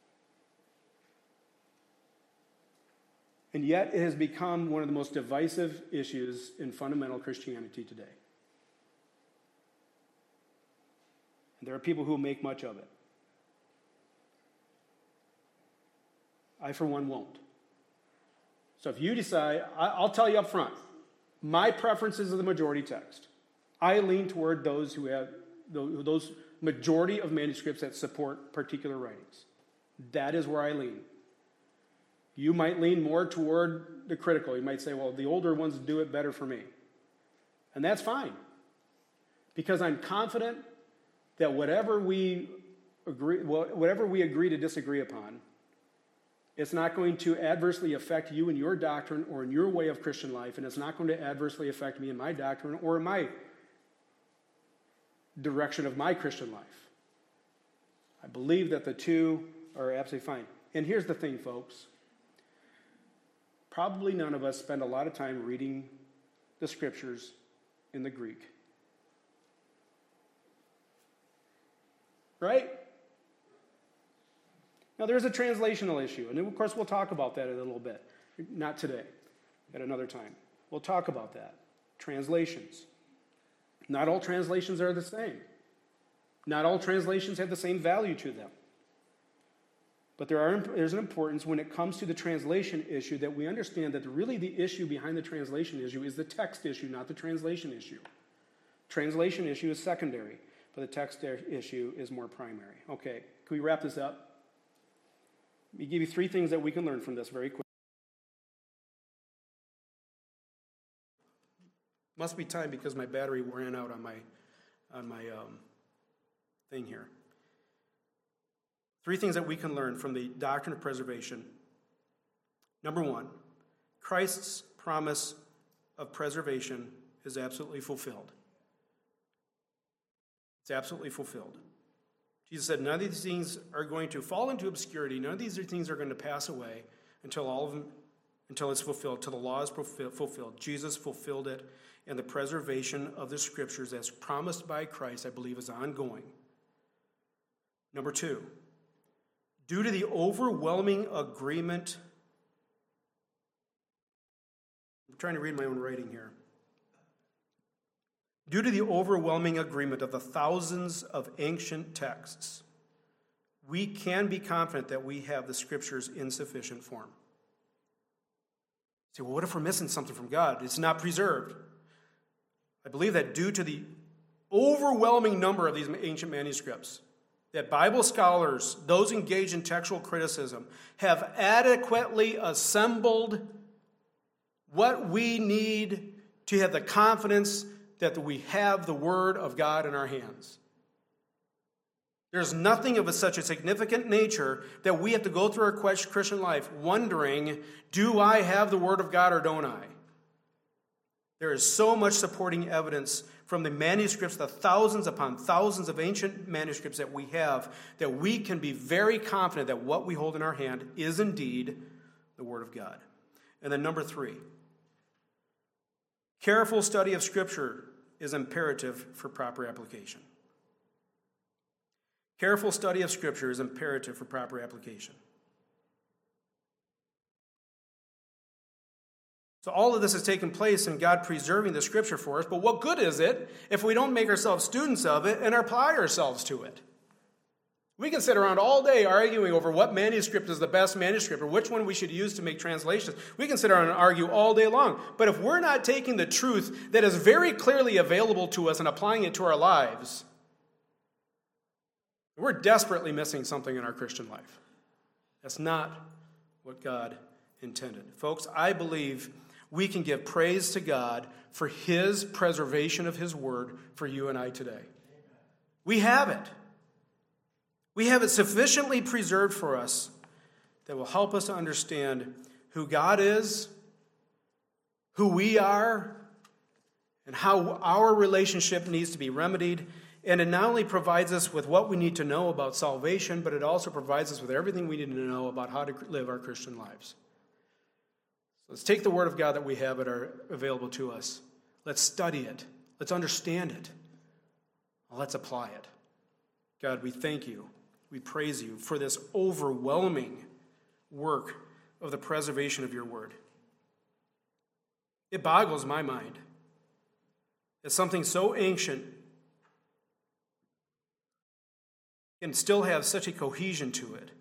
And yet it has become one of the most divisive issues in fundamental Christianity today. And there are people who will make much of it. I, for one, won't. So if you decide, I'll tell you up front, my preferences are the majority text. I lean toward those who have those majority of manuscripts that support particular writings. That is where I lean. You might lean more toward the critical. You might say, well, the older ones do it better for me. And that's fine. Because I'm confident that whatever we agree to disagree upon, it's not going to adversely affect you in your doctrine or in your way of Christian life, and it's not going to adversely affect me in my doctrine or in my direction of my Christian life. I believe that the two are absolutely fine. And here's the thing, folks. Probably none of us spend a lot of time reading the Scriptures in the Greek. Right? Now, there's a translational issue, and of course we'll talk about that in a little bit. Not today, at another time. We'll talk about that. Translations. Not all translations are the same. Not all translations have the same value to them. But there's an importance when it comes to the translation issue that we understand that really the issue behind the translation issue is the text issue, not the translation issue. Translation issue is secondary. but the text issue is more primary. Okay, can we wrap this up? Let me give you 3 things that we can learn from this very quickly. Must be time because my battery ran out on my thing here. 3 things that we can learn from the doctrine of preservation. Number 1, Christ's promise of preservation is absolutely fulfilled. It's absolutely fulfilled. Jesus said none of these things are going to fall into obscurity. None of these things are going to pass away until it's fulfilled, till the law is fulfilled. Jesus fulfilled it, and the preservation of the Scriptures as promised by Christ, I believe, is ongoing. Number 2, due to the overwhelming agreement, I'm trying to read my own writing here. Due to the overwhelming agreement of the thousands of ancient texts, we can be confident that we have the Scriptures in sufficient form. You say, well, what if we're missing something from God? It's not preserved. I believe that due to the overwhelming number of these ancient manuscripts, that Bible scholars, those engaged in textual criticism, have adequately assembled what we need to have the confidence that we have the Word of God in our hands. There's nothing of such a significant nature that we have to go through our Christian life wondering, do I have the Word of God or don't I? There is so much supporting evidence from the manuscripts, the thousands upon thousands of ancient manuscripts that we have, that we can be very confident that what we hold in our hand is indeed the Word of God. And then number 3, careful study of Scripture is imperative for proper application. Careful study of Scripture is imperative for proper application. So all of this has taken place in God preserving the Scripture for us, but what good is it if we don't make ourselves students of it and apply ourselves to it? We can sit around all day arguing over what manuscript is the best manuscript or which one we should use to make translations. We can sit around and argue all day long. But if we're not taking the truth that is very clearly available to us and applying it to our lives, we're desperately missing something in our Christian life. That's not what God intended. Folks, I believe we can give praise to God for His preservation of His Word for you and I today. We have it. We have it sufficiently preserved for us that will help us to understand who God is, who we are, and how our relationship needs to be remedied. And it not only provides us with what we need to know about salvation, but it also provides us with everything we need to know about how to live our Christian lives. So let's take the Word of God that we have that are available to us. Let's study it. Let's understand it. Let's apply it. God, we thank you. We praise you for this overwhelming work of the preservation of your Word. It boggles my mind that something so ancient can still have such a cohesion to it.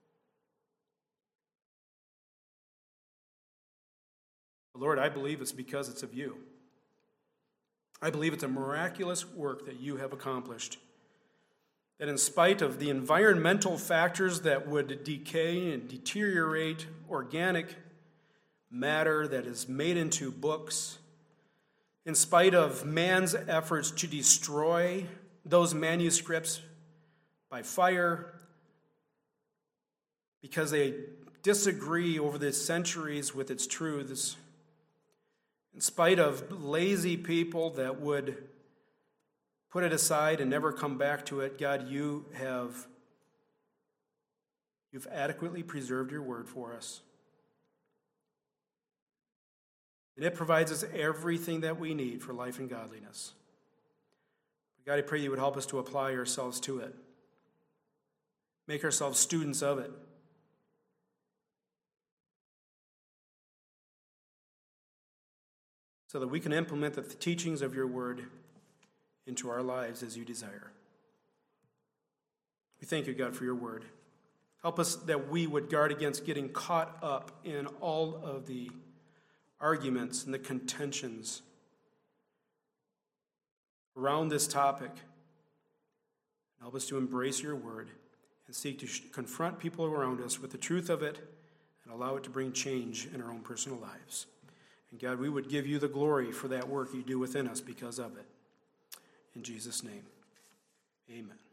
Lord, I believe it's because it's of you. I believe it's a miraculous work that you have accomplished. That in spite of the environmental factors that would decay and deteriorate organic matter that is made into books, in spite of man's efforts to destroy those manuscripts by fire, because they disagree over the centuries with its truths, in spite of lazy people that would put it aside and never come back to it, God, you've adequately preserved your word for us. And it provides us everything that we need for life and godliness. God, I pray you would help us to apply ourselves to it. Make ourselves students of it. So that we can implement the teachings of your word into our lives as you desire. We thank you, God, for your word. Help us that we would guard against getting caught up in all of the arguments and the contentions around this topic. Help us to embrace your word and seek to confront people around us with the truth of it and allow it to bring change in our own personal lives. And God, we would give you the glory for that work you do within us because of it. In Jesus' name, amen.